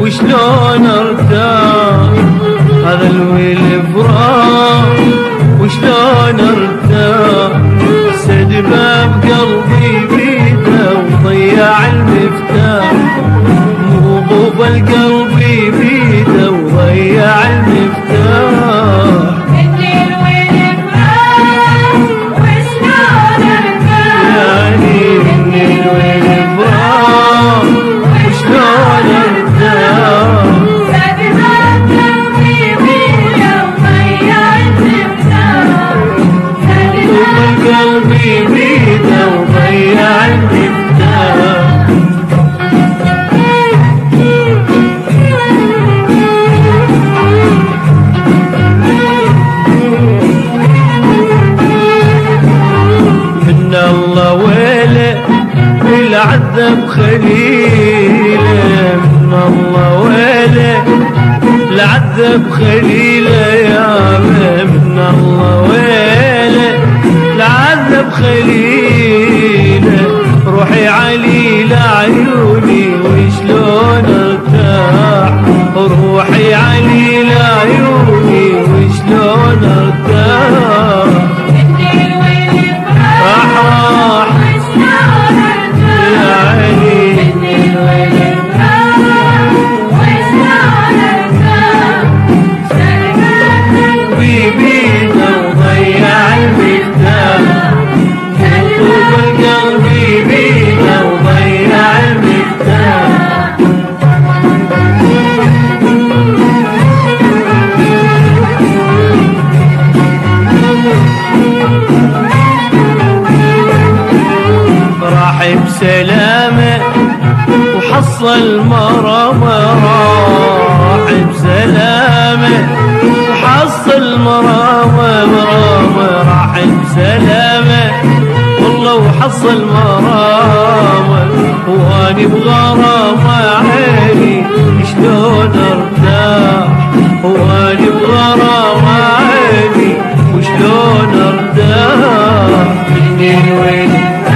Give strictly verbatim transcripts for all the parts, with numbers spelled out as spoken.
وشلون ارتاح هذا الويل فراق وشلون ارتاح سد باب قلبي بيده وضيع المفتاح مو غوب القلب بيده وضيع المفتاح العذب خليله من الله ويله العذب خليله يا من الله ويله العذب خليله روحي عليله عيوني وشلون ارتاح روحي عليله عيوني وشلون ارتاح راح راح بسلامة وحصل مرامة راح بسلامة وحصل مرامة مرامة راح بسلامة والله وحصل مرامة واني بغرامة عيني شلون ارتاح واني بغرامة عيني وشلون ارتاح منين وين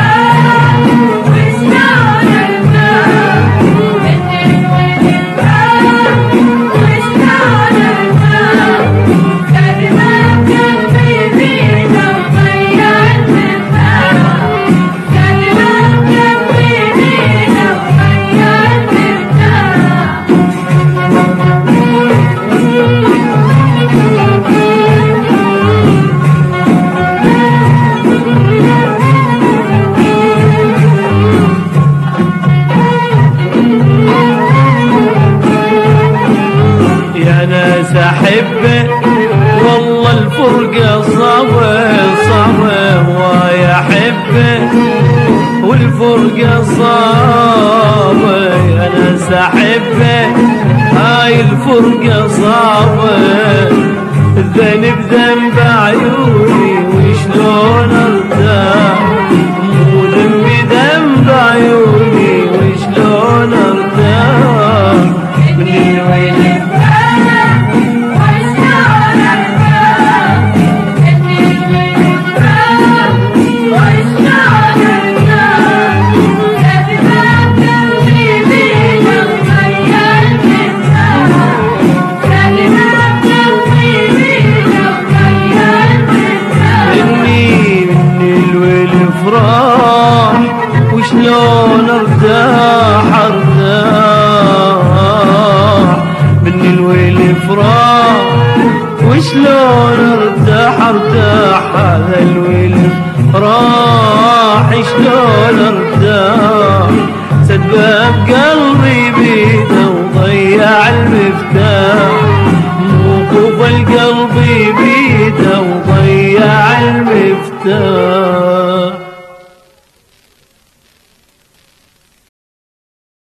ناس احبه والله الفرقه صعبه صعبه ويا احبه والفرقه صعبه يا ناس احبه هاي الفرقه صعبه الذنب ذنب عيوني وشلون ارتاح مو ذنبي ذنب عيوني وشلون ارتاح من الويل وشلون ارتاح ارتاح من الويل فراق وشلون ارتاح ارتاح هذا الويل راح شلون ارتاح سد باب قلبي